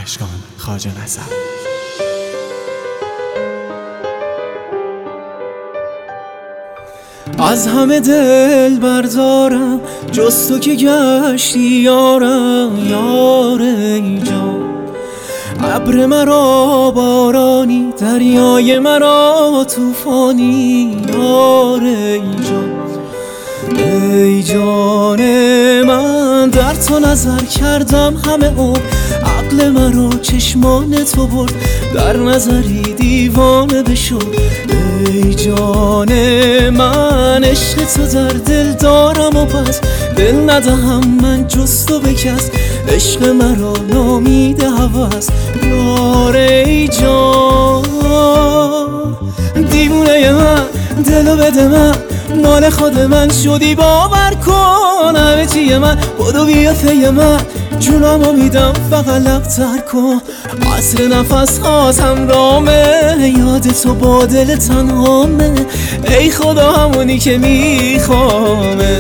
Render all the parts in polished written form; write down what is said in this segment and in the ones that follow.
عشقان خواجه نظر. از همه دل بردارم جز تو که گشتی یارم، یار ای جان. ابر مرا بارانی، دریای مرا طوفانی، یار ای جان. ای جان من در تو نظر کردم همه عمر، عقل مرا چشمان تو برد، در نظری دیوانه بشد. ای جان من عشق تو در دل دارم و پس دل ندهم من جز تو به کس، عشق مرا نامیده هوس، یار ای جان. دیوونه من دلو بده من، مال خود من شدی باور کن، همه چیه من بدو بیا پی من، جونمو میدم فقط لبتر کن. عصر نفس هات همرامه، یاد تو با دل تنهامه، ای خدا همونی که میخوامه.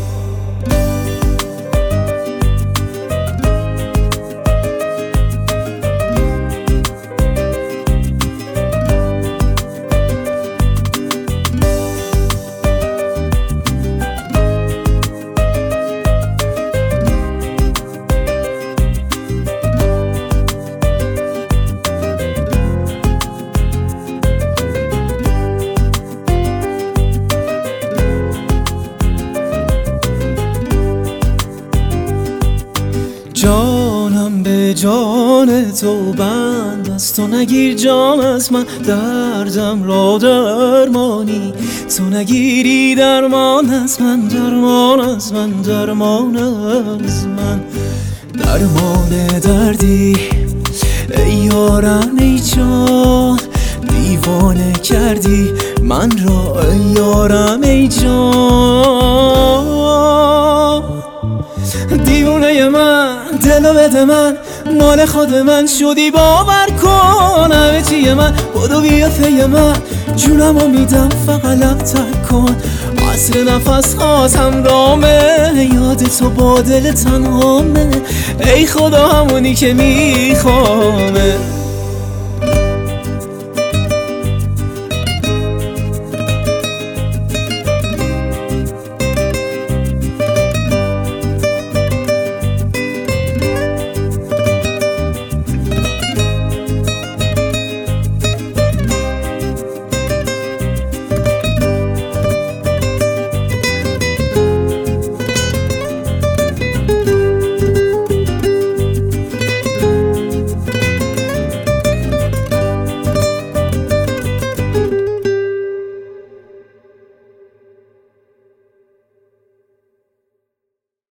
جانم به جان تو بند است، تو نگیر جان از من، دردم را درمانی، تو نگیری درمان از من، درمان از من، درمان از من. درمان دردی ای یارم ای جان، دیوانه کردی من را ای یارم ای جان. دیوونه من دلو بده من، مال خود من شدی باور کن، همه چیه من بدو بیا پی من، جونمو میدم فقط لبتر کن. عصر نفس هات همرامه، یاد تو با دل تنهامه، ای خدا همونی که میخوامه.